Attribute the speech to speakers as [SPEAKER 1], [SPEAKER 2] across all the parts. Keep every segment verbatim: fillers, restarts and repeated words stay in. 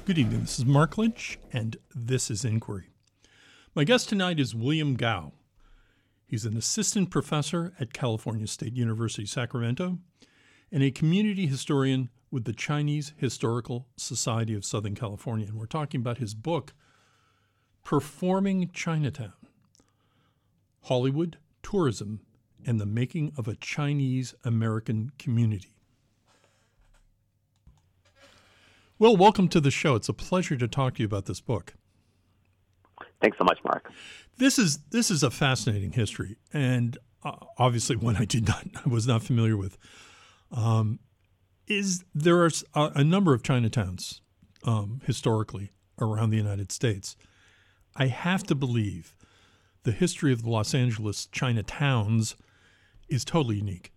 [SPEAKER 1] Good evening. This is Mark Lynch, and this is Inquiry. My guest tonight is William Gao. He's an assistant professor at California State University, Sacramento, and a community historian with the Chinese Historical Society of Southern California. And we're talking about his book, Performing Chinatown: Hollywood, Tourism, and the Making of a Chinese American Community. Well, welcome to the show. It's a pleasure to talk to you about this book.
[SPEAKER 2] Thanks so much, Mark.
[SPEAKER 1] This is this is a fascinating history, and uh, obviously one I did not I was not familiar with. Um, is there are a, a number of Chinatowns um, historically around the United States. I have to believe the history of the Los Angeles Chinatowns is totally unique.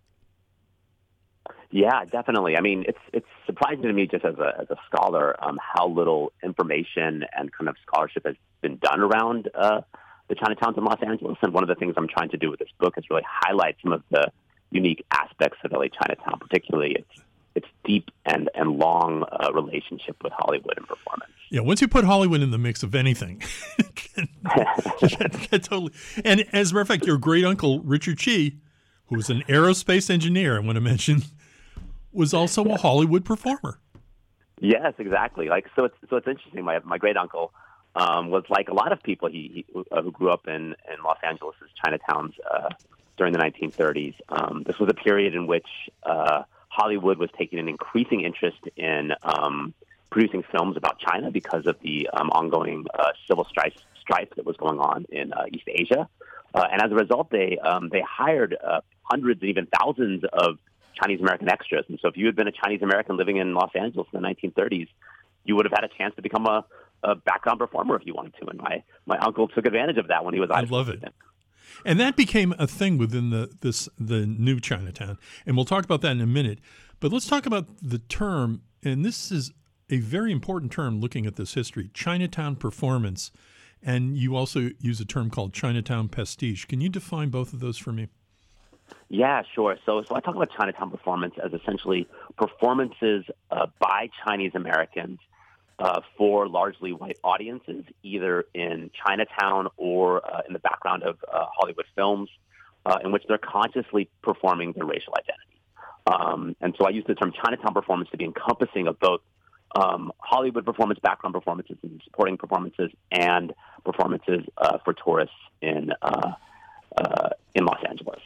[SPEAKER 2] Yeah, definitely. I mean, it's it's surprising to me just as a as a scholar um, how little information and kind of scholarship has been done around uh, the Chinatowns in Los Angeles. And one of the things I'm trying to do with this book is really highlight some of the unique aspects of L A Chinatown, particularly its its deep and and long uh, relationship with Hollywood and performance.
[SPEAKER 1] Yeah, once you put Hollywood in the mix of anything, it can, it can totally. And as a matter of fact, your great uncle Richard Chi, who was an aerospace engineer, I want to mention, was also a Hollywood performer.
[SPEAKER 2] Yes, exactly. Like so, it's so it's interesting. My my great uncle um, was like a lot of people he, he uh, who grew up in in Los Angeles' Chinatowns uh, during the nineteen thirties. Um, this was a period in which uh, Hollywood was taking an increasing interest in um, producing films about China because of the um, ongoing uh, civil strife strife that was going on in uh, East Asia, uh, and as a result, they um, they hired uh, hundreds and even thousands of Chinese American extras. And so if you had been a Chinese American living in Los Angeles in the nineteen thirties, you would have had a chance to become a, a background performer if you wanted to. And my, my uncle took advantage of that when he was
[SPEAKER 1] I love it. And that became a thing within the this the new Chinatown. And we'll talk about that in a minute. But let's talk about the term, and this is a very important term looking at this history, Chinatown performance. And you also use a term called Chinatown pastiche. Can you define both of those for me?
[SPEAKER 2] Yeah, sure. So, so I talk about Chinatown performance as essentially performances uh, by Chinese Americans uh, for largely white audiences, either in Chinatown or uh, in the background of uh, Hollywood films, uh, in which they're consciously performing their racial identity. Um, and so I use the term Chinatown performance to be encompassing of both um, Hollywood performance, background performances, and supporting performances, and performances uh, for tourists in uh, uh, in Los Angeles.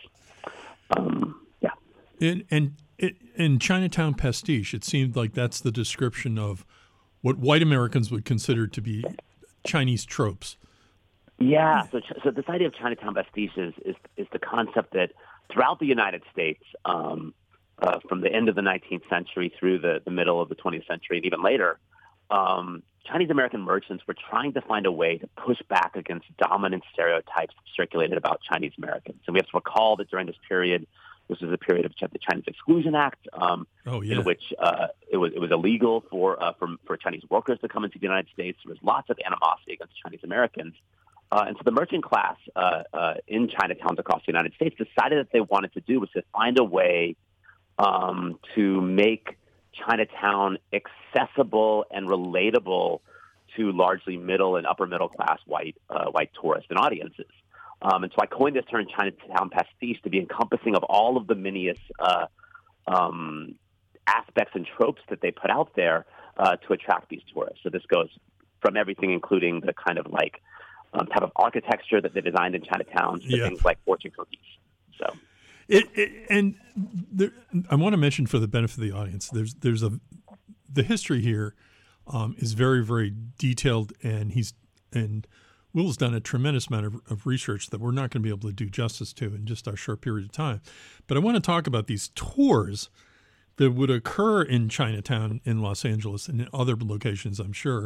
[SPEAKER 2] Um, yeah.
[SPEAKER 1] And, and it, in Chinatown pastiche, it seemed like that's the description of what white Americans would consider to be Chinese tropes.
[SPEAKER 2] Yeah. So, so this idea of Chinatown pastiche is, is, is the concept that throughout the United States, um, uh, from the end of the nineteenth century through the, the middle of the twentieth century and even later, um, Chinese American merchants were trying to find a way to push back against dominant stereotypes circulated about Chinese Americans. And we have to recall that during this period, this was a period of the Chinese Exclusion Act, um,
[SPEAKER 1] oh, yeah.
[SPEAKER 2] in which uh, it was it was illegal for, uh, for for Chinese workers to come into the United States. There was lots of animosity against Chinese Americans. Uh, and so the merchant class uh, uh, in Chinatowns across the United States decided that they wanted to do was to find a way um, to make Chinatown accessible and relatable to largely middle and upper middle class white uh, white tourists and audiences. Um, and so I coined this term Chinatown pastiche to be encompassing of all of the many uh, um, aspects and tropes that they put out there uh, to attract these tourists. So this goes from everything, including the kind of like um, type of architecture that they designed in Chinatown to
[SPEAKER 1] yeah.
[SPEAKER 2] things like fortune cookies. So.
[SPEAKER 1] It, it, and there, I want to mention for the benefit of the audience, there's there's a the history here um, is very very detailed, and he's and Will's done a tremendous amount of, of research that we're not going to be able to do justice to in just our short period of time. But I want to talk about these tours that would occur in Chinatown in Los Angeles and in other locations, I'm sure,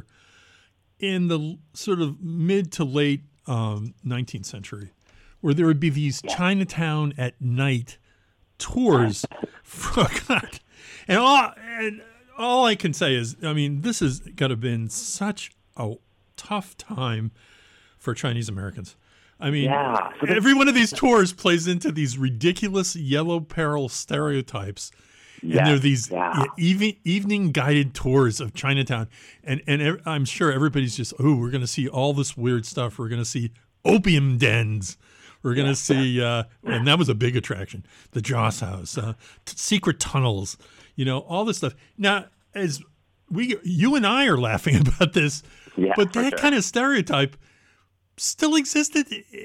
[SPEAKER 1] in the sort of mid to late um, nineteenth century, where there would be these Chinatown at night tours. For, God. And all, and all I can say is, I mean, this has got to have been such a tough time for Chinese Americans. I mean,
[SPEAKER 2] yeah. so
[SPEAKER 1] every one of these tours plays into these ridiculous yellow peril stereotypes. And there are these
[SPEAKER 2] yeah.
[SPEAKER 1] even, evening guided tours of Chinatown. And, and ev- I'm sure everybody's just, oh, we're going to see all this weird stuff. We're going to see opium dens. We're going to see, uh, and that was a big attraction, the Joss House, uh, t- secret tunnels, you know, all this stuff. Now, as we, you and I are laughing about this,
[SPEAKER 2] yeah,
[SPEAKER 1] but that
[SPEAKER 2] sure.
[SPEAKER 1] kind of stereotype still existed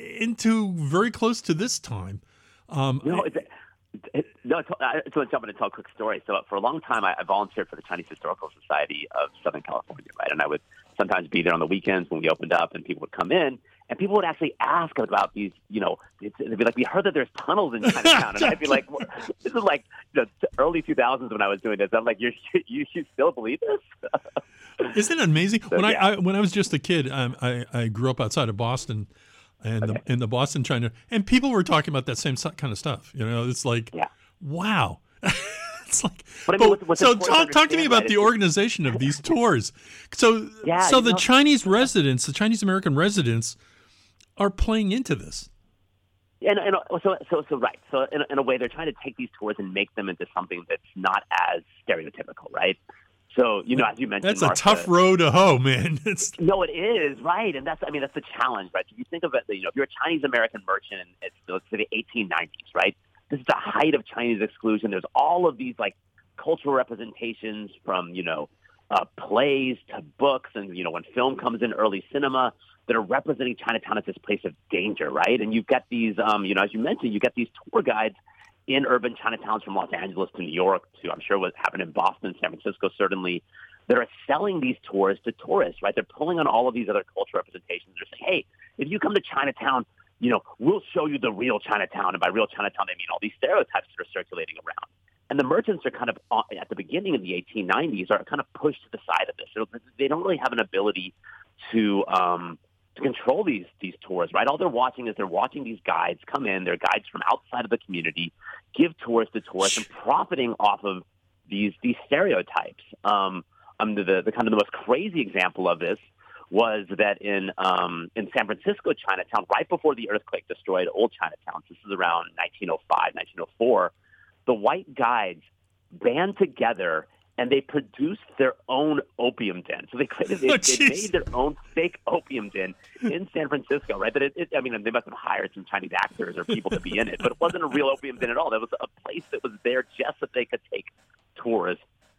[SPEAKER 1] into very close to this time. Um,
[SPEAKER 2] no, it's, it, no, it's, I just want to jump in and tell a quick story. So for a long time, I, I volunteered for the Chinese Historical Society of Southern California, right? And I would sometimes be there on the weekends when we opened up, and people would come in, and people would actually ask about these, you know, they'd be like, we heard that there's tunnels in Chinatown. And I'd be like, well, this is like the early two thousands when I was doing this. I'm like, You're, you you still believe this?
[SPEAKER 1] Isn't it amazing?
[SPEAKER 2] So,
[SPEAKER 1] when
[SPEAKER 2] yeah.
[SPEAKER 1] I, I when I was just a kid, um, I I grew up outside of Boston, and
[SPEAKER 2] Okay.
[SPEAKER 1] the, in the Boston China, and people were talking about that same so- kind of stuff. You know, it's like,
[SPEAKER 2] Yeah.
[SPEAKER 1] wow. It's like,
[SPEAKER 2] But I mean,
[SPEAKER 1] but-
[SPEAKER 2] what's- what's
[SPEAKER 1] so
[SPEAKER 2] important to
[SPEAKER 1] talk talk to me
[SPEAKER 2] understand,
[SPEAKER 1] about
[SPEAKER 2] right,
[SPEAKER 1] the
[SPEAKER 2] is-
[SPEAKER 1] organization of these tours. So
[SPEAKER 2] Yeah,
[SPEAKER 1] so
[SPEAKER 2] you
[SPEAKER 1] the
[SPEAKER 2] know-
[SPEAKER 1] Chinese residents, the Chinese American residents, are playing into this.
[SPEAKER 2] And, and so, so, so, right. So, in, in a way, they're trying to take these tours and make them into something that's not as stereotypical, right? So, you know, as you mentioned,
[SPEAKER 1] That's a
[SPEAKER 2] Martha,
[SPEAKER 1] tough road to hoe, man. It's
[SPEAKER 2] No, it is, right? And that's, I mean, that's the challenge, right? If you think of it, you know, if you're a Chinese American merchant, it's, let's say the eighteen nineties, right? This is the height of Chinese exclusion. There's all of these, like, cultural representations from, you know, uh, plays to books, and, you know, when film comes in, early cinema, that are representing Chinatown as this place of danger, right? And you've got these, um, you know, as you mentioned, you get these tour guides in urban Chinatowns from Los Angeles to New York to, I'm sure what happened in Boston, San Francisco, certainly, that are selling these tours to tourists, right? They're pulling on all of these other cultural representations. They're saying, hey, if you come to Chinatown, you know, we'll show you the real Chinatown. And by real Chinatown, they mean all these stereotypes that are circulating around. And the merchants are kind of, at the beginning of the eighteen nineties, are kind of pushed to the side of this. So they don't really have an ability to um, to control these these tours, right? All they're watching is they're watching these guides come in. They're guides from outside of the community, give tours to tourists, and profiting off of these these stereotypes. Um, um, the, the kind of the most crazy example of this was that in um, in San Francisco, Chinatown, right before the earthquake destroyed old Chinatown, this is around nineteen oh five, nineteen oh four, the white guides band together and they produced their own opium den. So they created, they,
[SPEAKER 1] Oh,
[SPEAKER 2] they made their own fake opium den in San Francisco, right? But it, it, I mean, they must have hired some Chinese actors or people to be in it, but it wasn't a real opium den at all. That was a place that was there just so they could take tours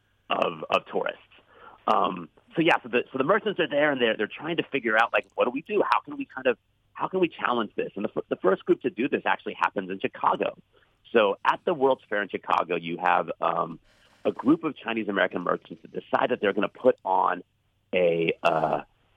[SPEAKER 2] of of tourists. Um, so yeah, so the so the merchants are there and they're they're trying to figure out, like, what do we do? How can we kind of how can we challenge this? And the the first group to do this actually happens in Chicago. So at the World's Fair in Chicago, you have um, a group of Chinese American merchants that decide that they're going to put on a uh,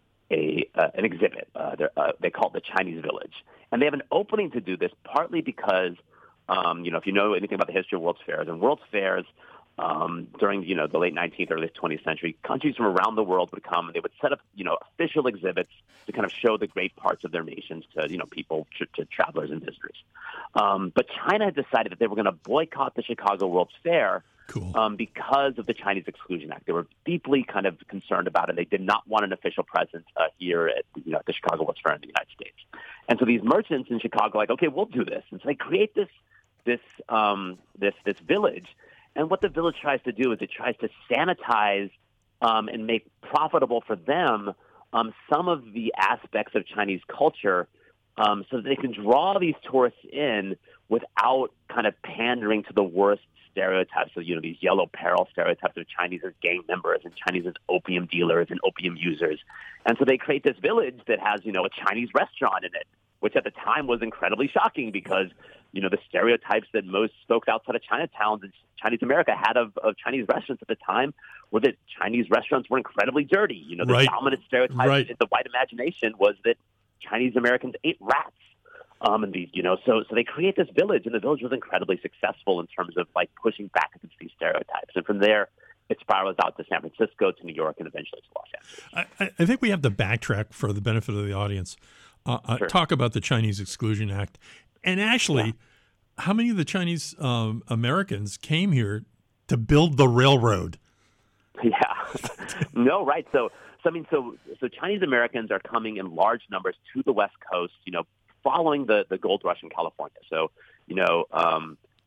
[SPEAKER 2] a uh, an exhibit. Uh, uh, they call it the Chinese Village, and they have an opening to do this partly because um, you know, if you know anything about the history of World's Fairs, and World's Fairs um, during you know the late nineteenth, early twentieth century, countries from around the world would come and they would set up you know official exhibits to kind of show the great parts of their nations to you know people to, to travelers and visitors. Um, but China had decided that they were going to boycott the Chicago World's Fair.
[SPEAKER 1] cool.
[SPEAKER 2] Um, because of the Chinese Exclusion Act. They were deeply kind of concerned about it. They did not want an official presence uh, here at you know, the Chicago World's Fair in the United States. And so these merchants in Chicago are like, okay, we'll do this. And so they create this this um, this this village. And what the village tries to do is it tries to sanitize um, and make profitable for them um, some of the aspects of Chinese culture um, so that they can draw these tourists in without kind of pandering to the worst stereotypes of, you know, these yellow peril stereotypes of Chinese as gang members and Chinese as opium dealers and opium users. And so they create this village that has, you know, a Chinese restaurant in it, which at the time was incredibly shocking because, you know, the stereotypes that most folks outside of Chinatown and Chinese America had of, of Chinese restaurants at the time were that Chinese restaurants were incredibly dirty. You know, the
[SPEAKER 1] Right.
[SPEAKER 2] dominant stereotype
[SPEAKER 1] Right.
[SPEAKER 2] in the white imagination was that Chinese Americans ate rats. Um, and these, you know, so so they create this village, and the village was incredibly successful in terms of like pushing back against these stereotypes. And from there, it spirals out to San Francisco, to New York, and eventually to Los Angeles.
[SPEAKER 1] I, I think we have to backtrack for the benefit of the audience. Uh, uh,
[SPEAKER 2] Sure.
[SPEAKER 1] Talk about the Chinese Exclusion Act, and actually,
[SPEAKER 2] Yeah.
[SPEAKER 1] how many of the Chinese um, Americans came here to build the railroad?
[SPEAKER 2] Yeah, no, right. So, so I mean, so so Chinese Americans are coming in large numbers to the West Coast. You know, following the the gold rush in California. So, you know, um,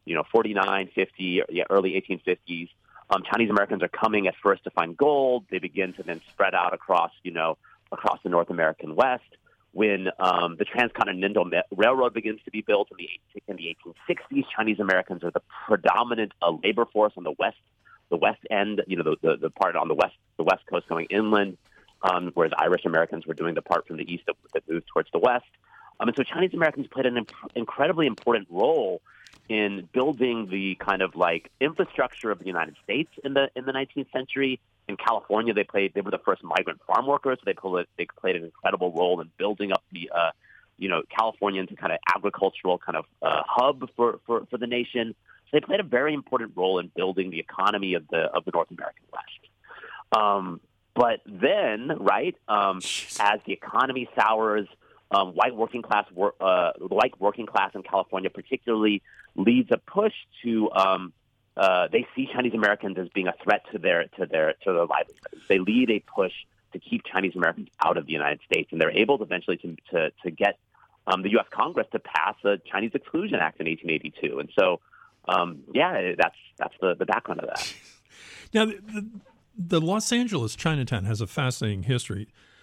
[SPEAKER 2] you know, forty-nine, fifty, yeah, early eighteen fifties. Um, Chinese Americans are coming at first to find gold. They begin to then spread out across, you know, across the North American West. When um, the Transcontinental Railroad begins to be built in the in the eighteen sixties, Chinese Americans are the predominant uh, labor force on the west, the west end. You know, the, the the part on the west, the west coast going inland, um, whereas Irish Americans were doing the part from the east that, that moved towards the west. Um, and so Chinese Americans played an imp- incredibly important role in building the kind of like infrastructure of the United States in the in the nineteenth century. In California, they played. They were the first migrant farm workers. So they played. They played an incredible role in building up the, uh, you know, California into kind of agricultural kind of uh, hub for, for, for the nation. So they played a very important role in building the economy of the of the North American West. Um, but then, right, um, as the economy sours, um, white working class, wor- uh, white working class in California, particularly, leads a push to. Um, Uh, they see Chinese Americans as being a threat to their to their to their livelihoods. They lead a push to keep Chinese Americans out of the United States, and they're able to eventually to to, to get um, the U S Congress to pass the Chinese Exclusion Act in eighteen eighty-two. And so, um, yeah, that's that's the, the background of that.
[SPEAKER 1] Now, the, the, the Los Angeles Chinatown has a fascinating history,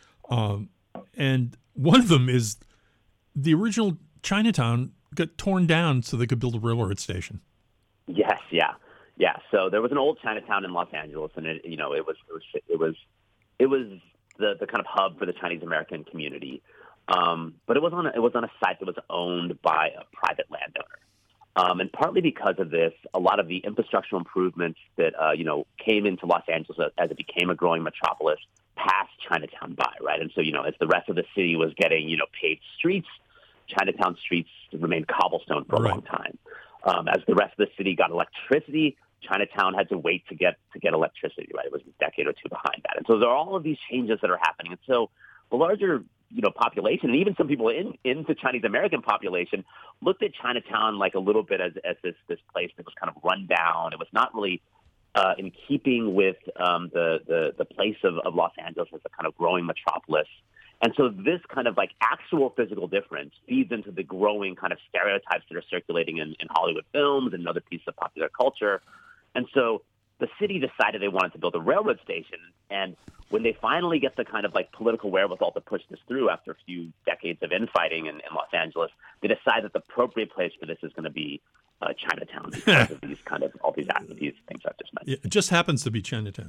[SPEAKER 1] um, and one of them is the original Chinatown got torn down so they could build a railroad station.
[SPEAKER 2] Yes, yeah. Yeah, so there was an old Chinatown in Los Angeles, and it, you know, it was it was it was it was the, the kind of hub for the Chinese American community. Um, but it was on a, it was on a site that was owned by a private landowner, um, and partly because of this, a lot of the infrastructural improvements that uh, you know came into Los Angeles as it became a growing metropolis passed Chinatown by, right? And so you know, as the rest of the city was getting you know paved streets, Chinatown streets remained cobblestone for a
[SPEAKER 1] right.
[SPEAKER 2] long time. Um, as the rest of the city got electricity, Chinatown had to wait to get to get electricity, right? It was a decade or two behind that. And so there are all of these changes that are happening. And so the larger, you know, population, and even some people in, in the Chinese American population, looked at Chinatown like a little bit as, as this, this place that was kind of run down. It was not really uh, in keeping with um, the, the, the place of, of Los Angeles as a kind of growing metropolis. And so this kind of like actual physical difference feeds into the growing kind of stereotypes that are circulating in, in Hollywood films and other pieces of popular culture. And so the city decided they wanted to build a railroad station. And when they finally get the kind of like political wherewithal to push this through after a few decades of infighting in, in Los Angeles, they decide that the appropriate place for this is going to be uh, Chinatown because of these kind of all these, these things I've just mentioned.
[SPEAKER 1] Yeah, it just happens to be Chinatown.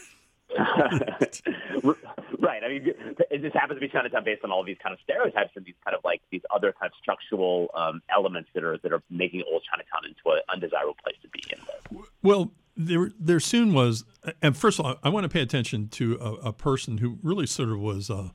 [SPEAKER 2] Right. I mean, it just happens to be Chinatown based on all these kind of stereotypes and these kind of like these other kind of structural um, elements that are that are making old Chinatown into an undesirable place to be in.
[SPEAKER 1] Well, there there soon was, and first of all, I want to pay attention to a, a person who really sort of was. Uh,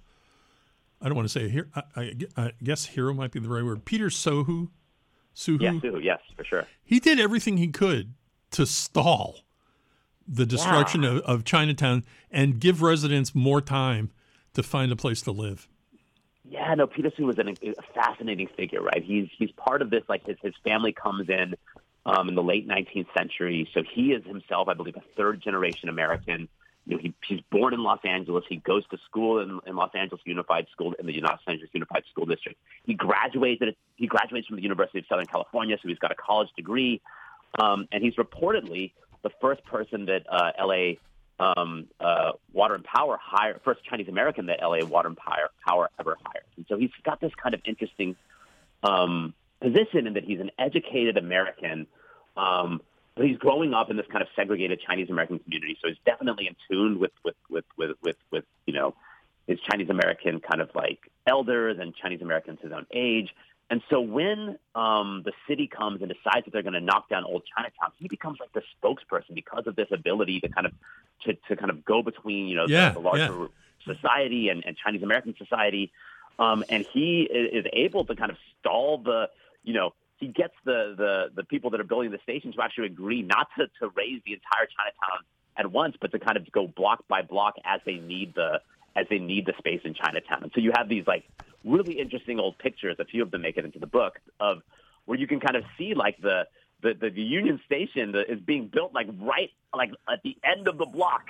[SPEAKER 1] I don't want to say here. I, I, I guess hero might be the right word. Peter Sohu. Suhu.
[SPEAKER 2] Yes, Suhu. Yes, for sure.
[SPEAKER 1] He did everything he could to stall the destruction yeah. of, of Chinatown and give residents more time to find a place to live.
[SPEAKER 2] Yeah, no, Peter Suhu was an, a fascinating figure, right? He's he's part of this, like his, his family comes in um, in the late nineteenth century. So he is himself, I believe, a third-generation American. You know, he, he's born in Los Angeles. He goes to school in, in Los Angeles Unified School, in the Los Angeles Unified School District. He graduated. He graduates from the University of Southern California, so he's got a college degree. Um, and he's reportedly the first person that uh, L A um, uh, Water and Power hired, first Chinese American that L A Water and Power, Power ever hired. And so he's got this kind of interesting um, position in that he's an educated American, um, but he's growing up in this kind of segregated Chinese American community. So he's definitely in tune with with with with with, with you know his Chinese American kind of like elders and Chinese Americans his own age. And so when um, the city comes and decides that they're going to knock down old Chinatown, he becomes like the spokesperson because of this ability to kind of to, to kind of go between, you know,
[SPEAKER 1] yeah,
[SPEAKER 2] the, the larger
[SPEAKER 1] yeah.
[SPEAKER 2] society and, and Chinese American society. Um, and he is able to kind of stall the, you know, he gets the, the, the people that are building the station to actually agree not to, to raise the entire Chinatown at once, but to kind of go block by block as they need the as they need the space in Chinatown. And so you have these like really interesting old pictures, a few of them make it into the book, of where you can kind of see like the the, the, the Union Station that is being built like right like at the end of the block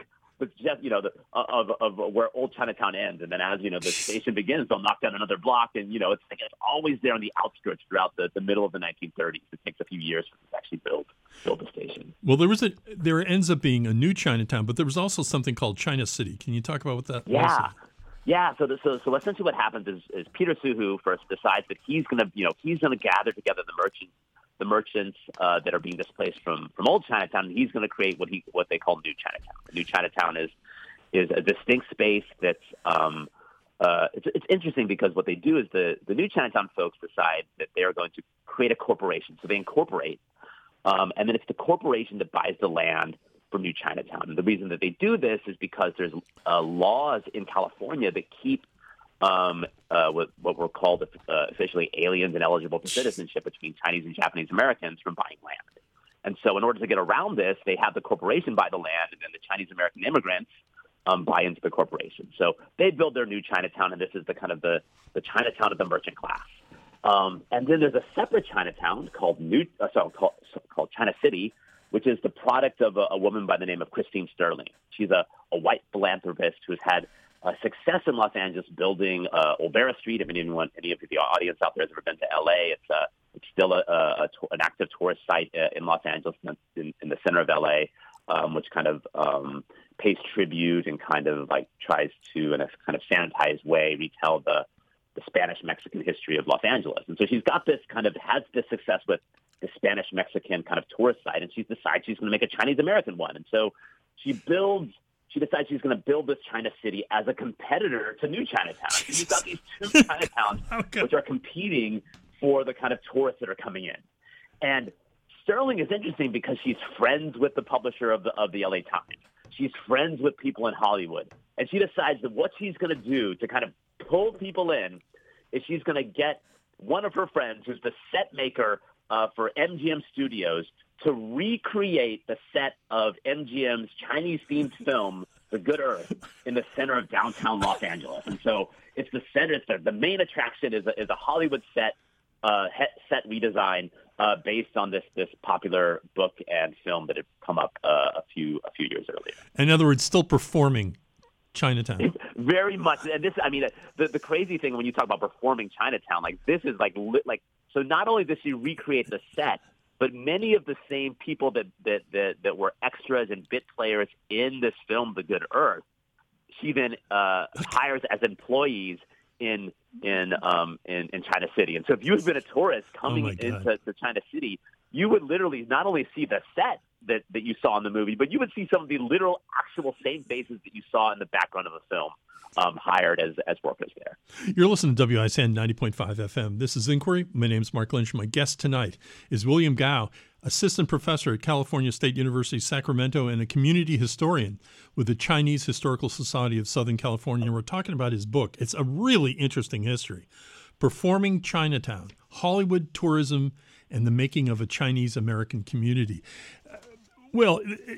[SPEAKER 2] the you know the of of where Old Chinatown ends, and then as you know the station begins, they'll knock down another block, and you know it's like it's always there on the outskirts throughout the, the middle of the nineteen thirties. It takes a few years to actually build build the station.
[SPEAKER 1] Well, there was a there ends up being a new Chinatown, but there was also something called China City. Can you talk about what that
[SPEAKER 2] yeah.
[SPEAKER 1] was?
[SPEAKER 2] Yeah, so the, so so essentially what happens is, is Peter Suhu first decides that he's gonna you know he's gonna gather together the merchants the merchants uh, that are being displaced from, from Old Chinatown, and he's going to create what he what they call New Chinatown. New Chinatown is is a distinct space that's um, uh, it's, it's interesting because what they do is the the New Chinatown folks decide that they are going to create a corporation. So they incorporate, um, and then it's the corporation that buys the land from New Chinatown. And the reason that they do this is because there's uh, laws in California that keep Um, uh, what, what were called uh, officially aliens ineligible for citizenship between Chinese and Japanese Americans from buying land. And so in order to get around this, they have the corporation buy the land, and then the Chinese American immigrants um, buy into the corporation. So they build their new Chinatown, and this is the kind of the, the Chinatown of the merchant class. Um, and then there's a separate Chinatown called New, uh, sorry, called, called China City, which is the product of a, a woman by the name of Christine Sterling. She's a, a white philanthropist who's had Uh, success in Los Angeles building uh, Olvera Street. If anyone, any of the audience out there has ever been to L A, it's uh, it's still a, a, a an active tourist site uh, in Los Angeles, in, in the center of L A, um, which kind of um, pays tribute and kind of like tries to, in a kind of sanitized way, retell the the Spanish-Mexican history of Los Angeles. And so she's got this kind of has this success with the Spanish-Mexican kind of tourist site, and she decides she's going to make a Chinese-American one. And so she builds. She decides she's going to build this China City as a competitor to New Chinatown. So you've got these two Chinatowns okay. which are competing for the kind of tourists that are coming in. And Sterling is interesting because she's friends with the publisher of the of the L A Times. She's friends with people in Hollywood. And she decides that what she's going to do to kind of pull people in is she's going to get one of her friends, who's the set maker uh, for M G M Studios, to recreate the set of M G M's Chinese-themed film, The Good Earth, in the center of downtown Los Angeles. And so it's the center. It's the, the main attraction is a, is a Hollywood set uh, set redesign uh, based on this this popular book and film that had come up uh, a few a few years earlier.
[SPEAKER 1] In other words, still performing Chinatown.
[SPEAKER 2] Very much. And this, I mean, the the crazy thing when you talk about performing Chinatown, like this is like like so. Not only does she recreate the set, but many of the same people that, that, that, that were extras and bit players in this film, The Good Earth, she then uh, hires as employees in in, um, in in China City. And so if you had been a tourist coming
[SPEAKER 1] oh
[SPEAKER 2] into to China City, you would literally not only see the set that, that you saw in the movie, but you would see some of the literal, actual same faces that you saw in the background of the film. Um, hired as as workers there.
[SPEAKER 1] You're listening to W I S N ninety point five F M. This is Inquiry. My name is Mark Lynch. My guest tonight is William Gao, assistant professor at California State University, Sacramento, and a community historian with the Chinese Historical Society of Southern California. And we're talking about his book. It's a really interesting history. Performing Chinatown, Hollywood Tourism, and the Making of a Chinese-American Community. Uh, well,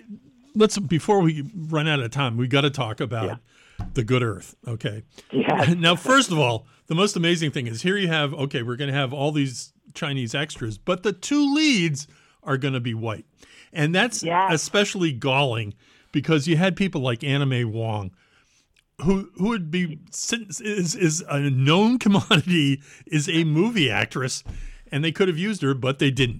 [SPEAKER 1] let's before we run out of time, we got to talk about yeah. The Good Earth, okay?
[SPEAKER 2] Yeah.
[SPEAKER 1] Now, first of all, the most amazing thing is here you have, okay, we're going to have all these Chinese extras, but the two leads are going to be white. And that's yeah. especially galling because you had people like Anna May Wong, who who would be is is a known commodity, is a movie actress, and they could have used her, but they didn't.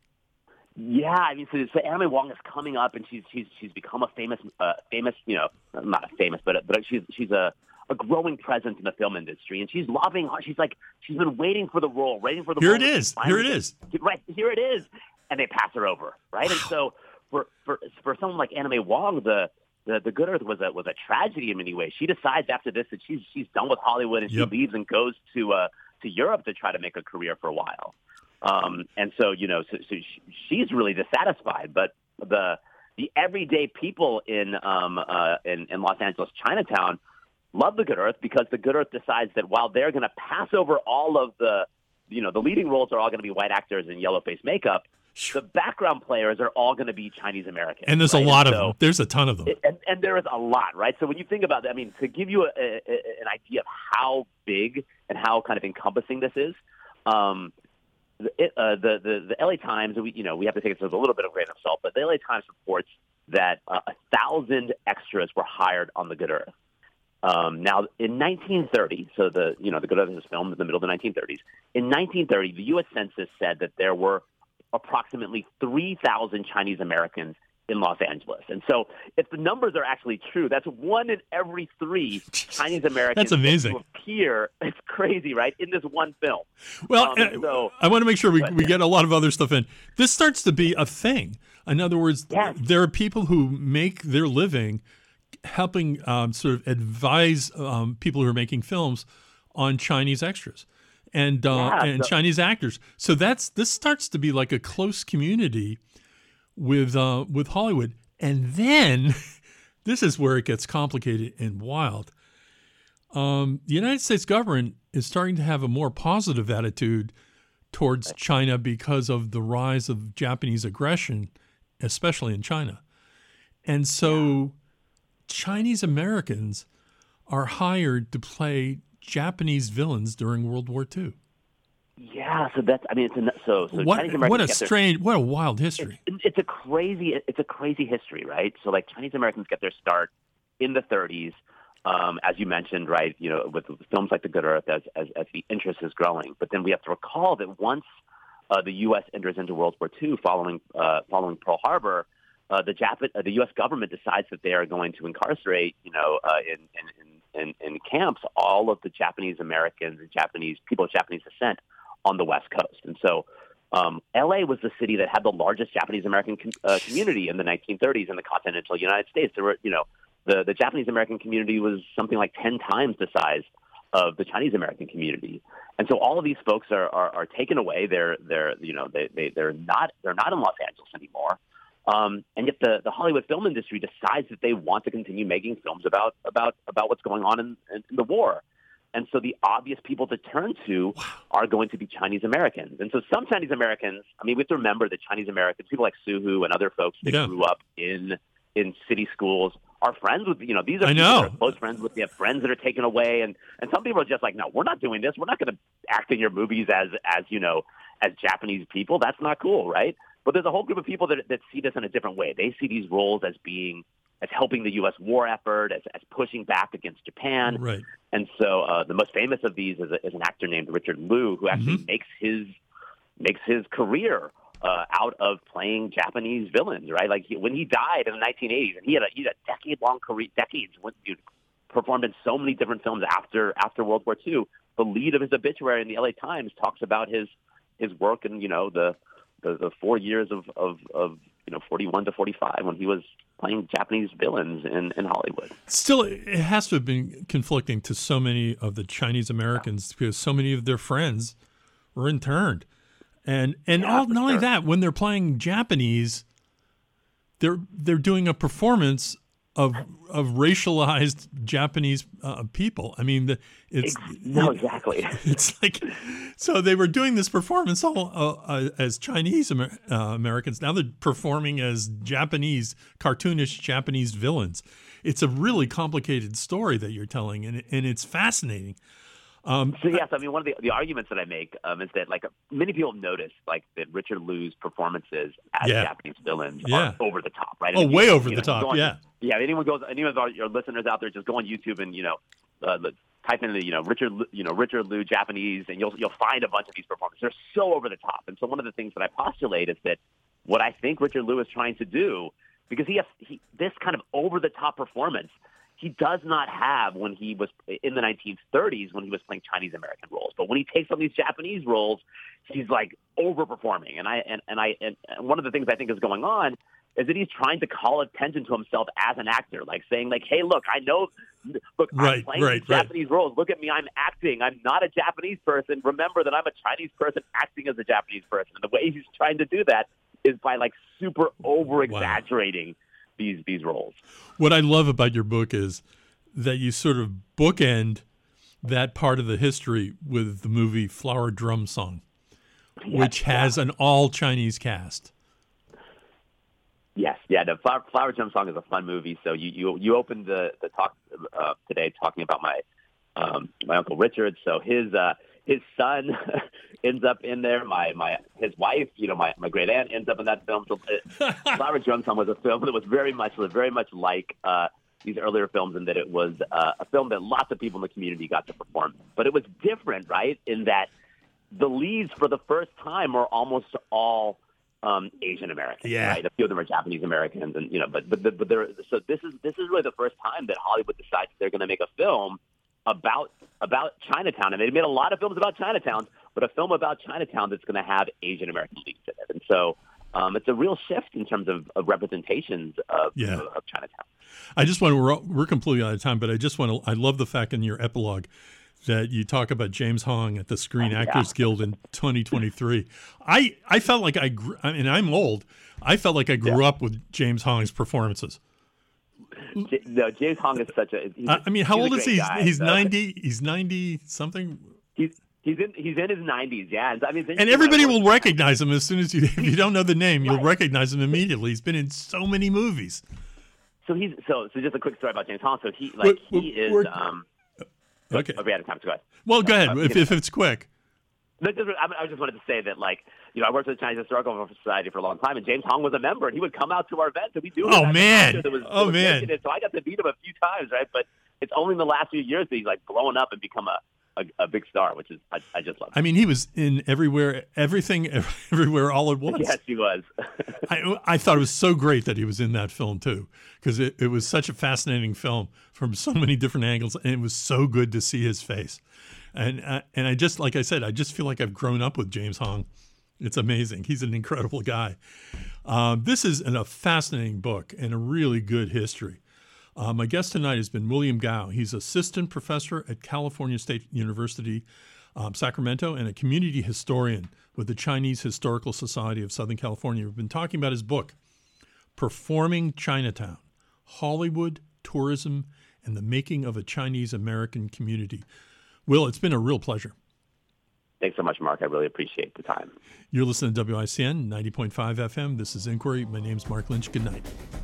[SPEAKER 2] Yeah, I mean, so, so Anna May Wong is coming up, and she's she's she's become a famous uh, famous you know not a famous, but but she's she's a a growing presence in the film industry, and she's lobbying hard. She's like she's been waiting for the role, waiting for the
[SPEAKER 1] here
[SPEAKER 2] role.
[SPEAKER 1] Here it is. Here it is.
[SPEAKER 2] Right here it is, and they pass her over, right? Wow. And so for for for someone like Anna May Wong, the The, the Good Earth was a was a tragedy in many ways. She decides after this that she's she's done with Hollywood and yep. she leaves and goes to uh, to Europe to try to make a career for a while. Um, and so you know, so, so she, she's really dissatisfied. But the the everyday people in um uh in, in Los Angeles Chinatown love the Good Earth because the Good Earth decides that while they're going to pass over all of the you know the leading roles are all going to be white actors in yellow face makeup, the background players are all going to be Chinese American.
[SPEAKER 1] And there's right? a lot and of so, them. There's a ton of them.
[SPEAKER 2] It, and, and there is a lot, right? So when you think about that, I mean, to give you a, a, an idea of how big and how kind of encompassing this is, um, it, uh, the, the the L A Times, we you know we have to take it with a little bit of grain of salt, but the L A Times reports that uh, a thousand extras were hired on The Good Earth. Um, now, in nineteen thirty, so the you know the Good Earth was filmed in the middle of the nineteen thirties. In nineteen thirty, the U S Census said that there were approximately three thousand Chinese Americans in Los Angeles. And so if the numbers are actually true, that's one in every three Chinese Americans
[SPEAKER 1] that's amazing.
[SPEAKER 2] who appear. It's crazy, right, in this one film.
[SPEAKER 1] Well,
[SPEAKER 2] um, so,
[SPEAKER 1] I want to make sure we,
[SPEAKER 2] but,
[SPEAKER 1] we get a lot of other stuff in. This starts to be a thing. In other words,
[SPEAKER 2] yes.
[SPEAKER 1] there are people who make their living helping um, sort of advise um, people who are making films on Chinese extras and uh,
[SPEAKER 2] yeah,
[SPEAKER 1] and
[SPEAKER 2] so,
[SPEAKER 1] Chinese actors. So that's this starts to be like a close community with uh, with Hollywood. And then this is where it gets complicated and wild. Um, the United States government is starting to have a more positive attitude towards China because of the rise of Japanese aggression, especially in China. And so Chinese Americans are hired to play Japanese villains during World War Two.
[SPEAKER 2] Yeah, so that's I mean it's a, so so
[SPEAKER 1] what,
[SPEAKER 2] Chinese Americans
[SPEAKER 1] what a
[SPEAKER 2] get their,
[SPEAKER 1] strange what a wild history.
[SPEAKER 2] It's, it's a crazy it's a crazy history, right? So like Chinese Americans get their start in the thirties, um, as you mentioned, right? You know, with films like The Good Earth, as as, as the interest is growing. But then we have to recall that once uh, the U S enters into World War Two, following uh, following Pearl Harbor, uh, the Jap- uh, the U S government decides that they are going to incarcerate, you know, uh, in, in, in in camps all of the Japanese Americans and Japanese people of Japanese descent on the West Coast. And so um, L A was the city that had the largest Japanese American com- uh, community in the nineteen thirties in the continental United States. There were, you know, the, the Japanese American community was something like ten times the size of the Chinese American community. And so all of these folks are, are, are taken away. They're, they're, you know, they, they, they're not, they're not in Los Angeles anymore. Um, and yet the, the Hollywood film industry decides that they want to continue making films about, about, about what's going on in, in the war. And so the obvious people to turn to are going to be Chinese Americans. And so some Chinese Americans, I mean, we have to remember that Chinese Americans, people like Suhu and other folks that
[SPEAKER 1] yeah.
[SPEAKER 2] grew up in in city schools are friends with, you know, these are
[SPEAKER 1] I
[SPEAKER 2] people
[SPEAKER 1] know.
[SPEAKER 2] that are close friends with, they have friends that are taken away. And, and some people are just like, no, we're not doing this. We're not going to act in your movies as, as, you know, as Japanese people. That's not cool, right? But there's a whole group of people that, that see this in a different way. They see these roles as being as helping the U S war effort, as, as pushing back against Japan.
[SPEAKER 1] Right.
[SPEAKER 2] And so uh, the most famous of these is, a, is an actor named Richard Liu, who actually
[SPEAKER 1] mm-hmm.
[SPEAKER 2] makes his makes his career uh, out of playing Japanese villains, right? Like he, when he died in the nineteen eighties, and he had a, he had a decade-long career, decades, when he performed in so many different films after after World War Two. The lead of his obituary in the L A Times talks about his his work in, you know, the the, the four years of, of, of you know forty-one to forty-five when he was playing Japanese villains in, in Hollywood.
[SPEAKER 1] Still, it has to have been conflicting to so many of the Chinese Americans because so many of their friends were interned. And and
[SPEAKER 2] yeah,
[SPEAKER 1] all, not
[SPEAKER 2] sure.
[SPEAKER 1] only that, when they're playing Japanese, they're they're doing a performance of of racialized Japanese uh, people. I mean, the, it's
[SPEAKER 2] no, exactly.
[SPEAKER 1] It's like so they were doing this performance all uh, as Chinese Amer- uh, Americans. Now they're performing as Japanese, cartoonish Japanese villains. It's a really complicated story that you're telling, and and it's fascinating. Um,
[SPEAKER 2] so yes, I mean one of the, the arguments that I make um, is that like many people notice like that Richard Liu's performances as
[SPEAKER 1] yeah.
[SPEAKER 2] Japanese villains
[SPEAKER 1] yeah.
[SPEAKER 2] are over the top, right?
[SPEAKER 1] Oh,
[SPEAKER 2] I mean,
[SPEAKER 1] way
[SPEAKER 2] you,
[SPEAKER 1] over
[SPEAKER 2] you
[SPEAKER 1] the
[SPEAKER 2] know,
[SPEAKER 1] top,
[SPEAKER 2] on,
[SPEAKER 1] yeah.
[SPEAKER 2] Yeah, if anyone goes, any of our, your listeners out there, just go on YouTube and you know uh, type in the you know Richard you know Richard Liu Japanese, and you'll you'll find a bunch of these performances. They're so over the top, and so one of the things that I postulate is that what I think Richard Liu is trying to do, because he has he, this kind of over the top performance. He does not have when he was in the nineteen thirties when he was playing Chinese American roles. But when he takes on these Japanese roles, he's like overperforming. And I and, and I and one of the things I think is going on is that he's trying to call attention to himself as an actor, like saying like, hey, look, I know, look,
[SPEAKER 1] right,
[SPEAKER 2] I'm playing
[SPEAKER 1] right,
[SPEAKER 2] these
[SPEAKER 1] right.
[SPEAKER 2] Japanese roles. Look at me, I'm acting. I'm not a Japanese person. Remember that I'm a Chinese person acting as a Japanese person. And the way he's trying to do that is by like super over exaggerating. Wow. These, these roles.
[SPEAKER 1] What I love about your book is that you sort of bookend that part of the history with the movie Flower Drum Song,
[SPEAKER 2] yes,
[SPEAKER 1] which has
[SPEAKER 2] yeah.
[SPEAKER 1] an all-Chinese cast.
[SPEAKER 2] Yes, yeah. The Flower, Flower Drum Song is a fun movie. So you you, you opened the, the talk uh, today talking about my um, my Uncle Richard. So his uh, his son ends up in there. My my his wife, you know, my, my great aunt ends up in that film. So uh, Flower Drunk Song was a film that was very much very much like uh, these earlier films, in that it was uh, a film that lots of people in the community got to perform. But it was different, right? In that the leads for the first time are almost all um, Asian Americans.
[SPEAKER 1] Yeah.
[SPEAKER 2] Right? A few of them are Japanese Americans, and you know, but but but they're, so this is this is really the first time that Hollywood decides they're going to make a film about about Chinatown. And they made a lot of films about Chinatown, but a film about Chinatown that's going to have Asian American leads in it. And so um, it's a real shift in terms of, of representations of,
[SPEAKER 1] yeah.
[SPEAKER 2] of, of Chinatown.
[SPEAKER 1] I just want to, we're, we're completely out of time, but I just want to, I love the fact in your epilogue that you talk about James Hong at the Screen Actors yeah. Guild in twenty twenty-three. I, I felt like I grew, I mean, I'm old. I felt like I grew yeah. up with James Hong's performances.
[SPEAKER 2] J- no, James Hong is such a. He's,
[SPEAKER 1] I mean, how old is he?
[SPEAKER 2] Guy,
[SPEAKER 1] he's
[SPEAKER 2] so.
[SPEAKER 1] ninety. He's ninety something.
[SPEAKER 2] He's he's in he's in his nineties. Yeah, I mean,
[SPEAKER 1] and everybody will recognize him as soon as you. If you don't know the name, you'll right. recognize him immediately. He's been in so many movies.
[SPEAKER 2] So he's so so. Just a quick story about James Hong. So he like we're, he we're, is. Um,
[SPEAKER 1] okay.
[SPEAKER 2] Oh, we out of time. So go ahead.
[SPEAKER 1] Well, go ahead
[SPEAKER 2] uh,
[SPEAKER 1] if, if it's quick.
[SPEAKER 2] I just wanted to say that, like, you know, I worked with the Chinese Historical Society for a long time, and James Hong was a member, and he would come out to our events, and we do.
[SPEAKER 1] Oh man!
[SPEAKER 2] Was,
[SPEAKER 1] oh man!
[SPEAKER 2] So I got to meet him a few times, right? But it's only in the last few years that he's like blown up and become a, a, a big star, which is I, I just love.
[SPEAKER 1] I mean, he was in everywhere, everything, everywhere, all at once.
[SPEAKER 2] Yes, he was.
[SPEAKER 1] I I thought it was so great that he was in that film too, because it, it was such a fascinating film from so many different angles, and it was so good to see his face. And uh, and I just, like I said, I just feel like I've grown up with James Hong. It's amazing. He's an incredible guy. Um, this is an, a fascinating book and a really good history. Uh, my guest tonight has been William Gao. He's assistant professor at California State University, um, Sacramento, and a community historian with the Chinese Historical Society of Southern California. We've been talking about his book, Performing Chinatown, Hollywood, Tourism, and the Making of a Chinese American Community. Will, it's been a real pleasure.
[SPEAKER 2] Thanks so much, Mark. I really appreciate the time.
[SPEAKER 1] You're listening to W I C N ninety point five F M. This is Inquiry. My name's Mark Lynch. Good night.